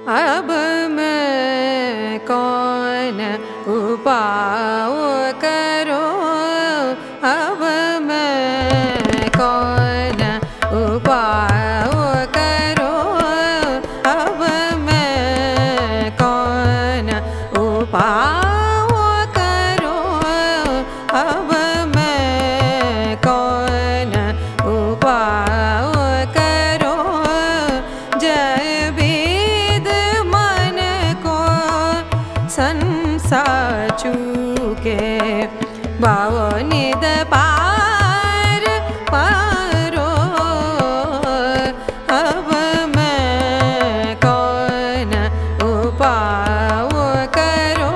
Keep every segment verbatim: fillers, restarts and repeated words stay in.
अब मैं कौन उपाय करो, अब मैं कौन उपाय करो, अब मैं कौन उपाय करो, अब मैं कौन उपाय करो। जय वेद मन को संसार चूके, बावो निद पार पारो, अब मैं कौन उपाय करो।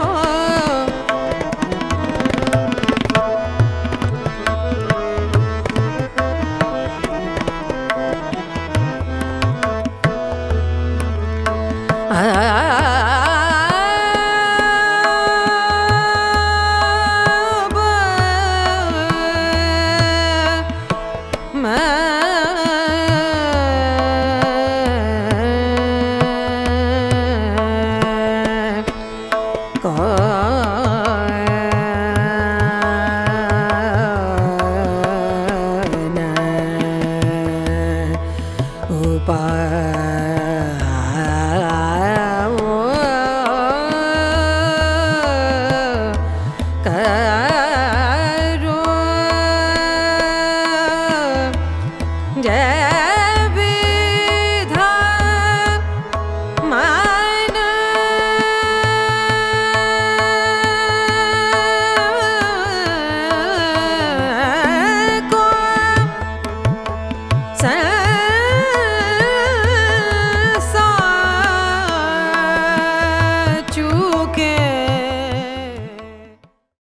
Bye.